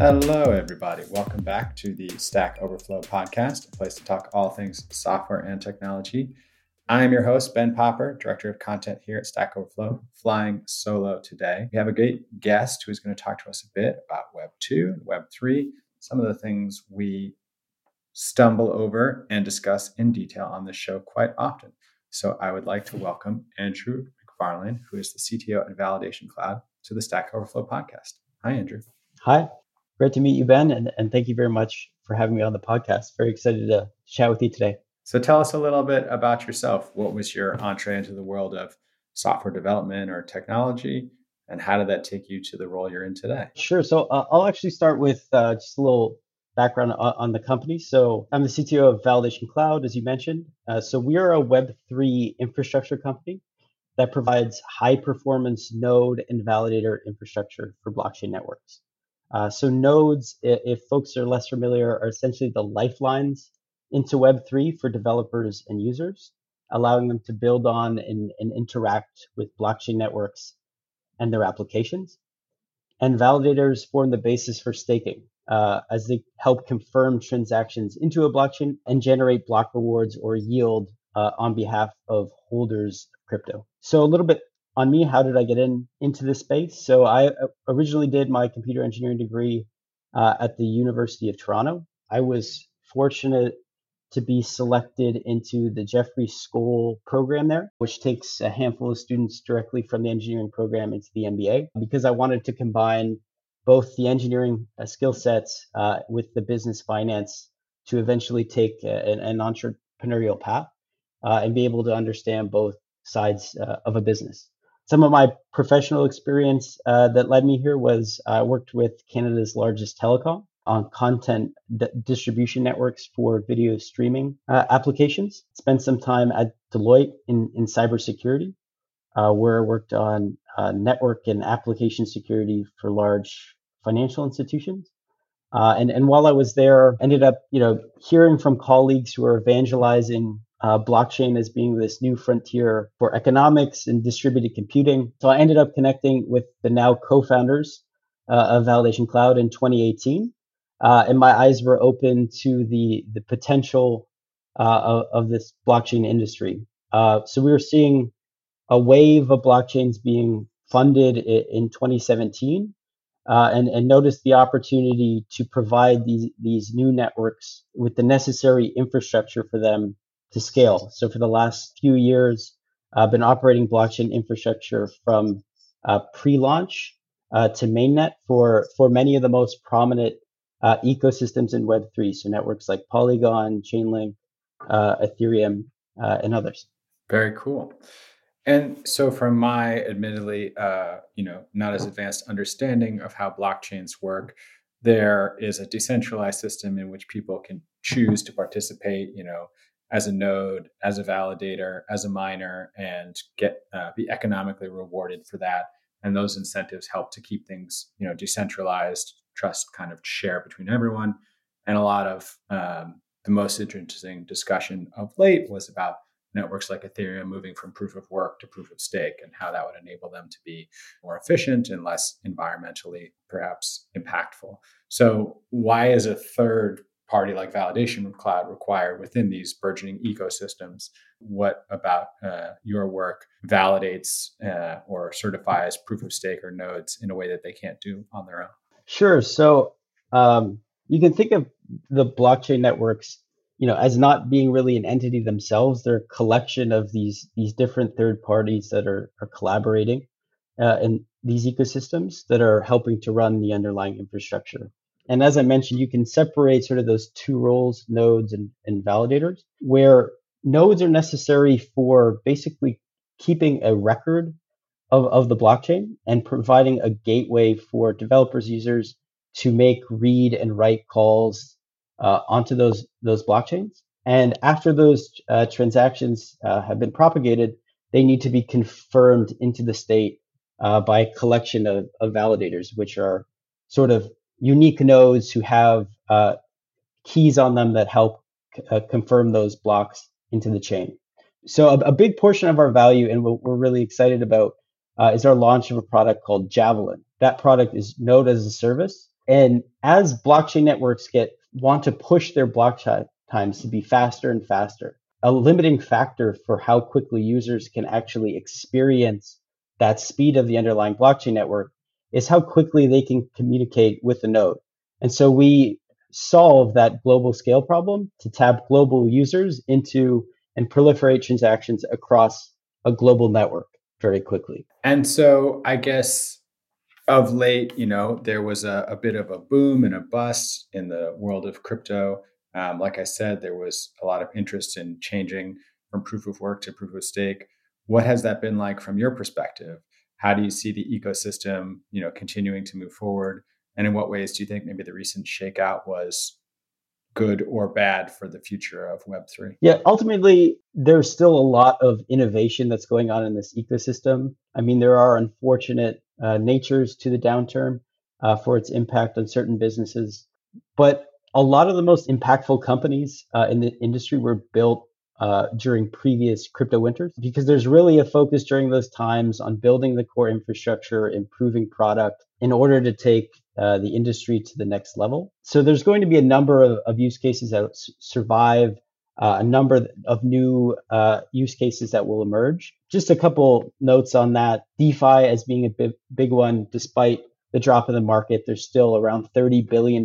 Hello, everybody. Welcome back to the Stack Overflow podcast, a place to talk all things software and technology. I am your host, Ben Popper, Director of Content here at Stack Overflow, flying solo today. We have a great guest who is going to talk to us a bit about Web 2 and Web 3, some of the things we stumble over and discuss in detail on this show quite often. So I would like to welcome Andrew McFarlane, who is the CTO at Validation Cloud, to the Stack Overflow podcast. Hi, Andrew. Hi. Great to meet you, Ben, and thank you very much for having me on the podcast. Very excited to chat with you today. So tell us a little bit about yourself. What was your entree into the world of software development or technology, and how did that take you to the role you're in today? Sure. So I'll actually start with just a little background on the company. So I'm the CTO of Validation Cloud, as you mentioned. So we are a Web3 infrastructure company that provides high-performance node and validator infrastructure for blockchain networks. So nodes, if folks are less familiar, are essentially the lifelines into Web3 for developers and users, allowing them to build on and interact with blockchain networks and their applications. And validators form the basis for staking, as they help confirm transactions into a blockchain and generate block rewards or yield on behalf of holders of crypto. So a little bit on me, how did I get into this space? So I originally did my computer engineering degree at the University of Toronto. I was fortunate to be selected into the Jeffrey Skoll program there, which takes a handful of students directly from the engineering program into the MBA, because I wanted to combine both the engineering skill sets with the business finance to eventually take an entrepreneurial path and be able to understand both sides of a business. Some of my professional experience that led me here was I worked with Canada's largest telecom on content distribution networks for video streaming applications. Spent some time at Deloitte in cybersecurity, where I worked on network and application security for large financial institutions. And while I was there, ended up hearing from colleagues who are evangelizing blockchain as being this new frontier for economics and distributed computing. So I ended up connecting with the now co-founders of Validation Cloud in 2018. And my eyes were open to the potential of this blockchain industry. So we were seeing a wave of blockchains being funded in 2017 and noticed the opportunity to provide these new networks with the necessary infrastructure for them to scale. So for the last few years, I've been operating blockchain infrastructure from pre-launch to mainnet for many of the most prominent ecosystems in Web3. So networks like Polygon, Chainlink, Ethereum, and others. Very cool. And so from my admittedly, not as advanced understanding of how blockchains work, there is a decentralized system in which people can choose to participate, as a node, as a validator, as a miner, and be economically rewarded for that. And those incentives help to keep things, decentralized, trust kind of share between everyone. And a lot of the most interesting discussion of late was about networks like Ethereum moving from proof of work to proof of stake and how that would enable them to be more efficient and less environmentally perhaps impactful. So why is a third party like Validation Cloud required within these burgeoning ecosystems? What about your work validates or certifies proof of stake or nodes in a way that they can't do on their own? Sure. So you can think of the blockchain networks, as not being really an entity themselves. They're a collection of these different third parties that are collaborating in these ecosystems that are helping to run the underlying infrastructure. And as I mentioned, you can separate sort of those two roles, nodes and validators, where nodes are necessary for basically keeping a record of the blockchain and providing a gateway for developers, users to make read and write calls onto those blockchains. And after those transactions have been propagated, they need to be confirmed into the state by a collection of validators, which are sort of unique nodes who have keys on them that help confirm those blocks into the chain. So a big portion of our value, and what we're really excited about, is our launch of a product called Javelin. That product is Node as a Service, And as blockchain networks want to push their block times to be faster and faster, a limiting factor for how quickly users can actually experience that speed of the underlying blockchain network is how quickly they can communicate with the node. And so we solve that global scale problem to tap global users into and proliferate transactions across a global network very quickly. And so I guess of late, there was a bit of a boom and a bust in the world of crypto. Like I said, there was a lot of interest in changing from proof of work to proof of stake. What has that been like from your perspective? How do you see the ecosystem, continuing to move forward? And in what ways do you think maybe the recent shakeout was good or bad for the future of Web3? Yeah, ultimately, there's still a lot of innovation that's going on in this ecosystem. I mean, there are unfortunate natures to the downturn for its impact on certain businesses, but a lot of the most impactful companies in the industry were built during previous crypto winters because there's really a focus during those times on building the core infrastructure, improving product in order to take the industry to the next level. So there's going to be a number of use cases that survive, a number of new use cases that will emerge. Just a couple notes on that. DeFi as being a big one, despite the drop in the market, there's still around $30 billion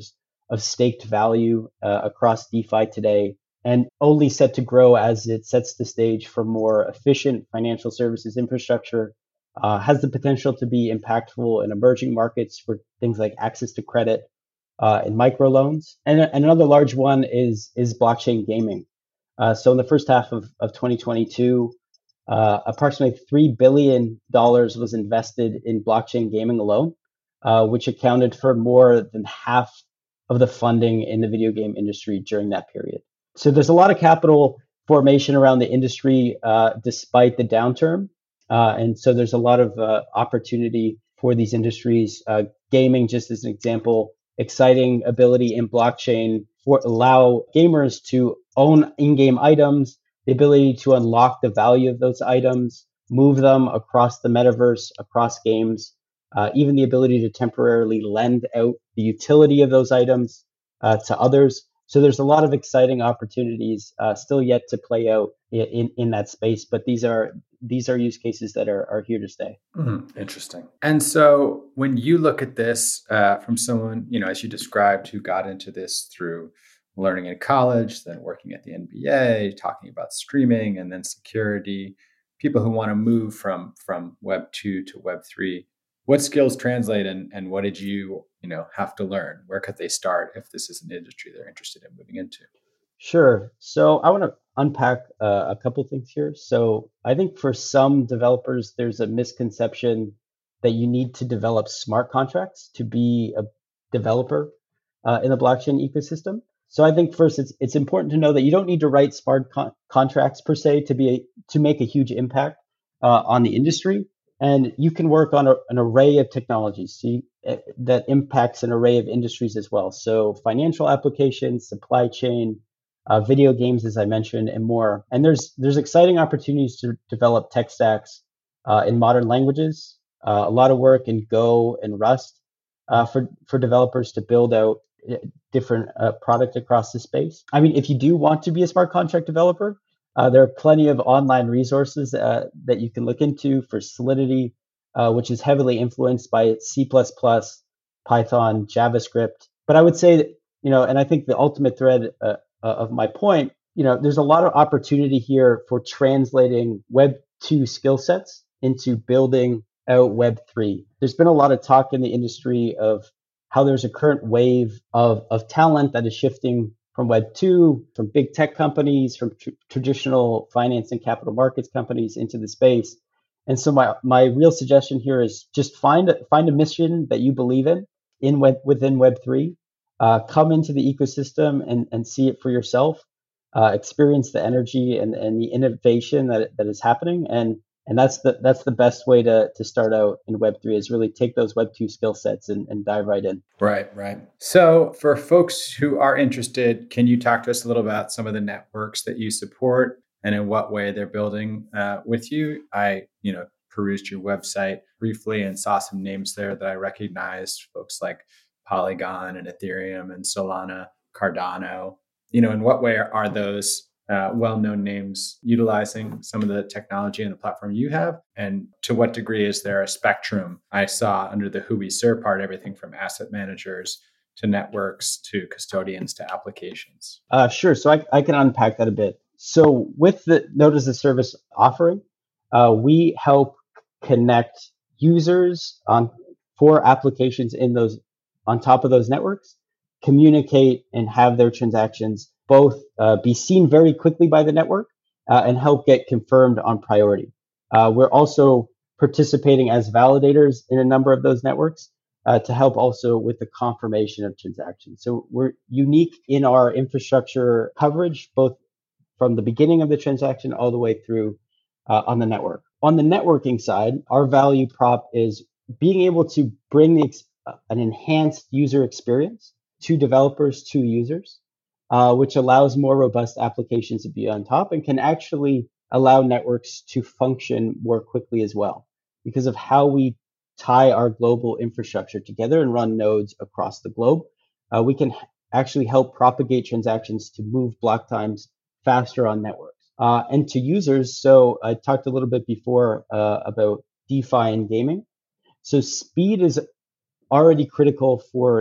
of staked value across DeFi today, and only set to grow as it sets the stage for more efficient financial services infrastructure. Has the potential to be impactful in emerging markets for things like access to credit and microloans. And another large one is blockchain gaming. So in the first half of 2022, approximately $3 billion was invested in blockchain gaming alone, which accounted for more than half of the funding in the video game industry during that period. So there's a lot of capital formation around the industry despite the downturn. And so there's a lot of opportunity for these industries. Gaming, just as an example, exciting ability in blockchain for allow gamers to own in-game items, the ability to unlock the value of those items, move them across the metaverse, across games, even the ability to temporarily lend out the utility of those items to others. So there's a lot of exciting opportunities still yet to play out in that space, but these are use cases that are here to stay. Interesting. And so when you look at this from someone, as you described, who got into this through learning in college, then working at the NBA, talking about streaming and then security, people who want to move from Web 2 to Web 3, what skills translate and what did you have to learn? Where could they start if this is an industry they're interested in moving into? Sure. So I want to unpack a couple things here. So I think for some developers, there's a misconception that you need to develop smart contracts to be a developer in the blockchain ecosystem. So I think first it's important to know that you don't need to write smart contracts per se to make a huge impact on the industry, and you can work on an array of technologies that impacts an array of industries as well. So financial applications, supply chain, video games, as I mentioned, and more. And there's exciting opportunities to develop tech stacks in modern languages. A lot of work in Go and Rust for developers to build out different product across the space. I mean, if you do want to be a smart contract developer, there are plenty of online resources that you can look into for Solidity, which is heavily influenced by C++, Python, JavaScript. But I would say that, and I think the ultimate thread of my point, there's a lot of opportunity here for translating Web 2 skill sets into building out Web 3. There's been a lot of talk in the industry of how there's a current wave of talent that is shifting from Web 2, from big tech companies, from traditional finance and capital markets companies into the space. And so my real suggestion here is just find a mission that you believe within Web 3. Come into the ecosystem and see it for yourself, experience the energy and the innovation that is happening. And that's the best way to start out in Web3 is really take those Web2 skill sets and dive right in. Right. So for folks who are interested, can you talk to us a little about some of the networks that you support and in what way they're building with you? I, perused your website briefly and saw some names there that I recognized, folks like Polygon and Ethereum and Solana, Cardano. In what way are those well-known names utilizing some of the technology and the platform you have? And to what degree is there a spectrum? I saw under the who we serve part, everything from asset managers to networks to custodians to applications. Sure. So I can unpack that a bit. So with the Node as a Service offering, we help connect users on for applications in those on top of those networks, communicate and have their transactions both be seen very quickly by the network and help get confirmed on priority. We're also participating as validators in a number of those networks to help also with the confirmation of transactions. So we're unique in our infrastructure coverage, both from the beginning of the transaction all the way through on the network. On the networking side, our value prop is being able to bring an enhanced user experience to developers, to users, which allows more robust applications to be on top and can actually allow networks to function more quickly as well because of how we tie our global infrastructure together and run nodes across the globe. We can actually help propagate transactions to move block times faster on networks. And to users, so I talked a little bit before about DeFi and gaming. So speed is already critical for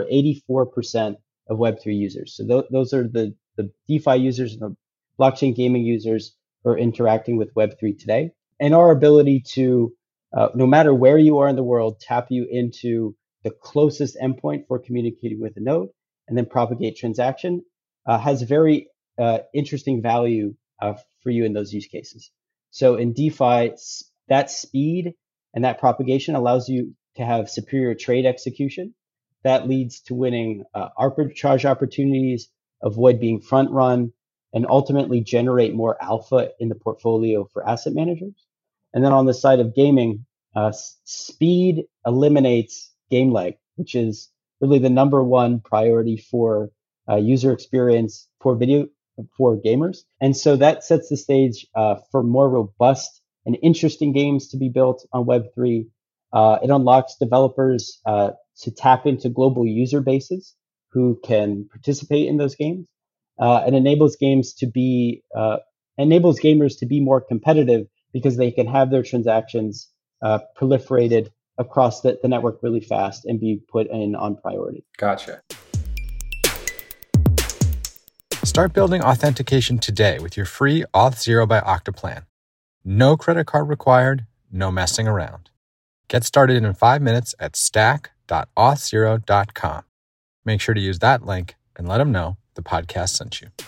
84% of Web3 users. So those are the DeFi users and the blockchain gaming users who are interacting with Web3 today. And our ability to, no matter where you are in the world, tap you into the closest endpoint for communicating with a node and then propagate transaction has very interesting value for you in those use cases. So in DeFi, that speed and that propagation allows you to have superior trade execution. That leads to winning arbitrage opportunities, avoid being front run, and ultimately generate more alpha in the portfolio for asset managers. And then on the side of gaming, speed eliminates game lag, which is really the number one priority for user experience for gamers. And so that sets the stage for more robust and interesting games to be built on Web3. It unlocks developers to tap into global user bases who can participate in those games, and enables gamers to be more competitive because they can have their transactions proliferated across the network really fast and be put in on priority. Gotcha. Start building authentication today with your free Auth0 by Okta plan. No credit card required, no messing around. Get started in 5 minutes at stack.auth0.com. Make sure to use that link and let them know the podcast sent you.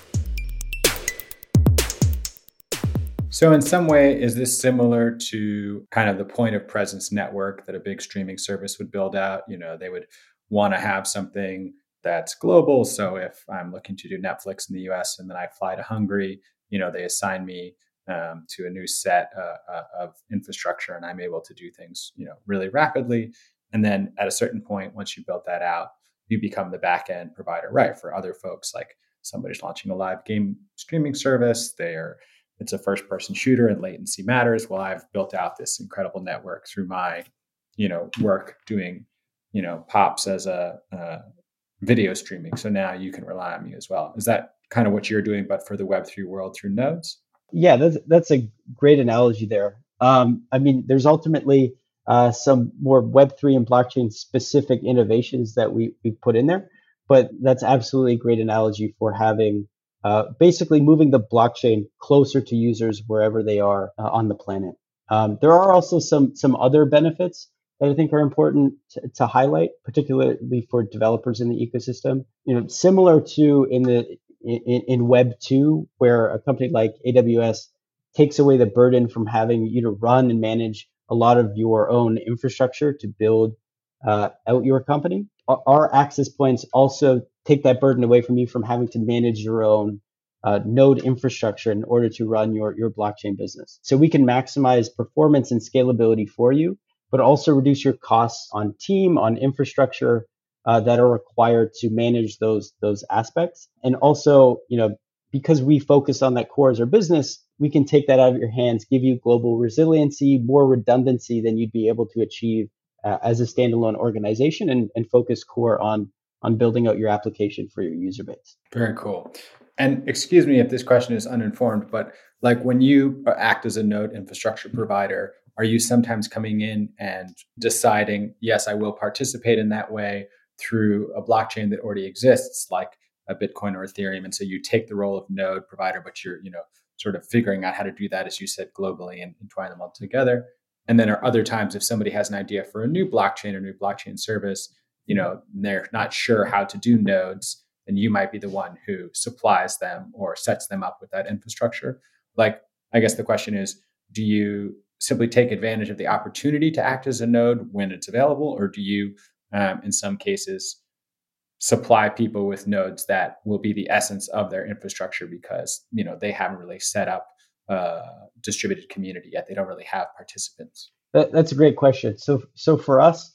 So in some way, is this similar to kind of the point of presence network that a big streaming service would build out? They would want to have something that's global. So if I'm looking to do Netflix in the US and then I fly to Hungary, they assign me to a new set of infrastructure and I'm able to do things, really rapidly. And then at a certain point, once you build that out, you become the back end provider, right? For other folks, like somebody's launching a live game streaming service, it's a first person shooter and latency matters. Well, I've built out this incredible network through my, work doing, pops as a video streaming. So now you can rely on me as well. Is that kind of what you're doing, but for the Web3 world through nodes? Yeah, that's a great analogy there. There's ultimately some more Web3 and blockchain specific innovations that we put in there, but that's absolutely a great analogy for having basically moving the blockchain closer to users wherever they are on the planet. There are also some other benefits that I think are important to highlight, particularly for developers in the ecosystem. Similar to in Web 2, where a company like AWS takes away the burden from having you to run and manage a lot of your own infrastructure to build out your company. Our access points also take that burden away from you from having to manage your own node infrastructure in order to run your blockchain business. So we can maximize performance and scalability for you, but also reduce your costs on team, on infrastructure that are required to manage those aspects. And also, because we focus on that core as our business, we can take that out of your hands, give you global resiliency, more redundancy than you'd be able to achieve as a standalone organization, and focus core on on building out your application for your user base. Very cool. And excuse me if this question is uninformed, but like when you act as a node infrastructure provider, are you sometimes coming in and deciding, yes, I will participate in that way through a blockchain that already exists, like a Bitcoin or Ethereum? And so you take the role of node provider, but you're, sort of figuring out how to do that, as you said, globally and entwine them all together. And then are other times if somebody has an idea for a new blockchain or new blockchain service, they're not sure how to do nodes, then you might be the one who supplies them or sets them up with that infrastructure. Like, I guess the question is, do you simply take advantage of the opportunity to act as a node when it's available, or do you, in some cases, supply people with nodes that will be the essence of their infrastructure because they haven't really set up a distributed community yet? They don't really have participants. That's a great question. So for us,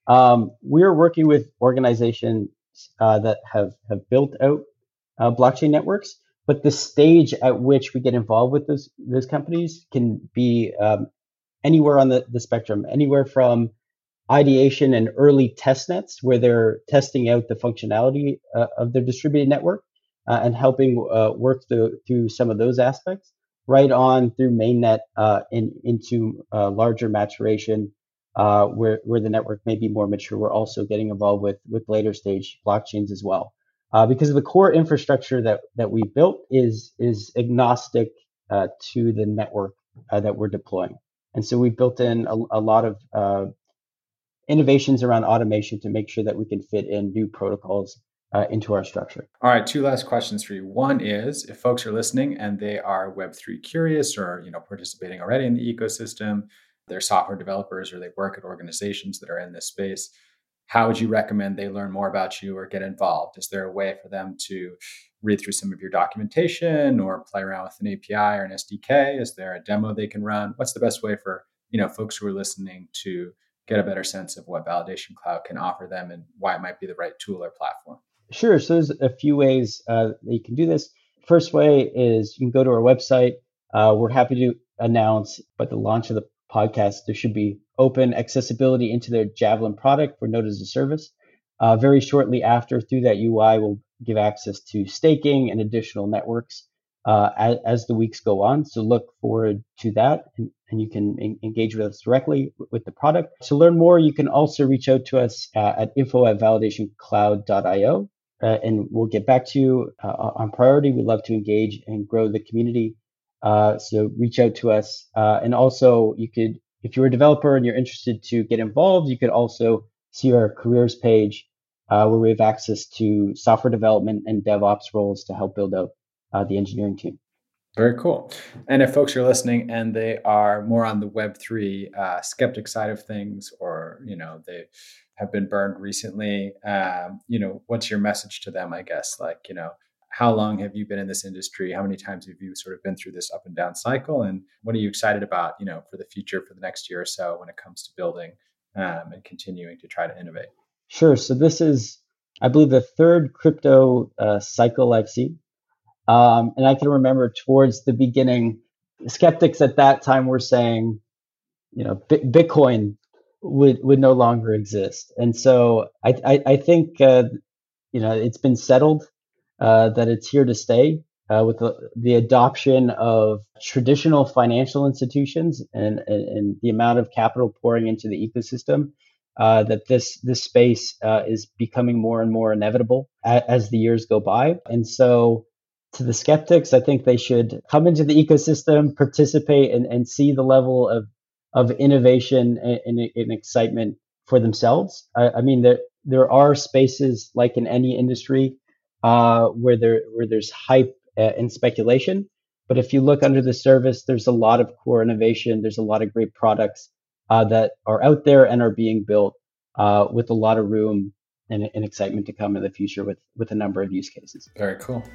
we're working with organizations that have built out blockchain networks, but the stage at which we get involved with those companies can be anywhere on the spectrum, anywhere from ideation and early test nets where they're testing out the functionality of their distributed network and helping work through some of those aspects, right on through mainnet into larger maturation where the network may be more mature. We're also getting involved with later stage blockchains as well. Because the core infrastructure that we built is agnostic to the network that we're deploying. And so we built in a lot of innovations around automation to make sure that we can fit in new protocols into our structure. All right, two last questions for you. One is, if folks are listening and they are Web3 curious or participating already in the ecosystem, they're software developers or they work at organizations that are in this space, how would you recommend they learn more about you or get involved? Is there a way for them to read through some of your documentation or play around with an API or an SDK? Is there a demo they can run? What's the best way for folks who are listening to get a better sense of what Validation Cloud can offer them and why it might be the right tool or platform? Sure. So there's a few ways that you can do this. First way is you can go to our website. We're happy to announce, but the launch of the podcast, there should be open accessibility into their Javelin product for Node as a Service. Very shortly after, through that UI, we'll give access to staking and additional networks as the weeks go on. So look forward to that, and you can engage with us directly with the product. To learn more, you can also reach out to us at info@validationcloud.io, and we'll get back to you on priority. We'd love to engage and grow the community. So reach out to us. And also you could, if you're a developer and you're interested to get involved, you could also see our careers page where we have access to software development and DevOps roles to help build out the engineering team. Very cool. And if folks are listening and they are more on the Web3 skeptic side of things, or, they have been burned recently, what's your message to them, I guess? Like, how long have you been in this industry? How many times have you sort of been through this up and down cycle? And what are you excited about, for the future, for the next year or so when it comes to building and continuing to try to innovate? Sure. So this is, I believe, the third crypto cycle I've seen. And I can remember towards the beginning, skeptics at that time were saying, Bitcoin would no longer exist. And so I think, it's been settled that it's here to stay with the adoption of traditional financial institutions and the amount of capital pouring into the ecosystem. That this space is becoming more and more inevitable as the years go by. And so to the skeptics, I think they should come into the ecosystem, participate, and see the level of innovation and excitement for themselves. I mean, there are spaces like in any industry where there's hype and speculation. But if you look under the surface, there's a lot of core innovation. There's a lot of great products that are out there and are being built with a lot of room and excitement to come in the future with a number of use cases. Very cool.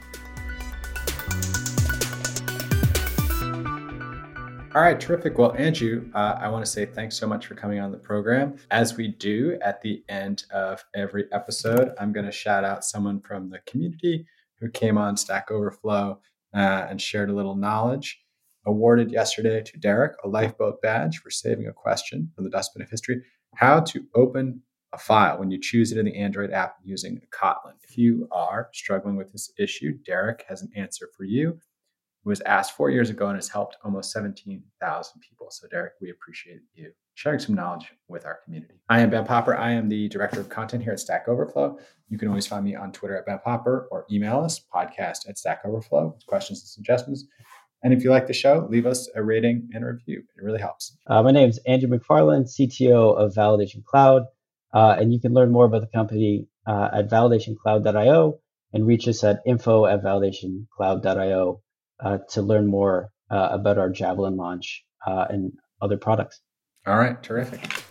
All right, terrific. Well, Andrew, I want to say thanks so much for coming on the program. As we do at the end of every episode, I'm going to shout out someone from the community who came on Stack Overflow and shared a little knowledge. Awarded yesterday to Derek a lifeboat badge for saving a question from the dustbin of history: how to open a file when you choose it in the Android app using Kotlin. If you are struggling with this issue, Derek has an answer for you. It was asked 4 years ago and has helped almost 17,000 people. So, Derek, we appreciate you sharing some knowledge with our community. I am Ben Popper. I am the director of content here at Stack Overflow. You can always find me on Twitter at Ben Popper or email us, podcast@Stack Overflow, with questions and suggestions. And if you like the show, leave us a rating and a review. It really helps. My name is Andrew McFarland, CTO of Validation Cloud. And you can learn more about the company at validationcloud.io and reach us at info@validationcloud.io to learn more about our Javelin launch and other products. All right, terrific.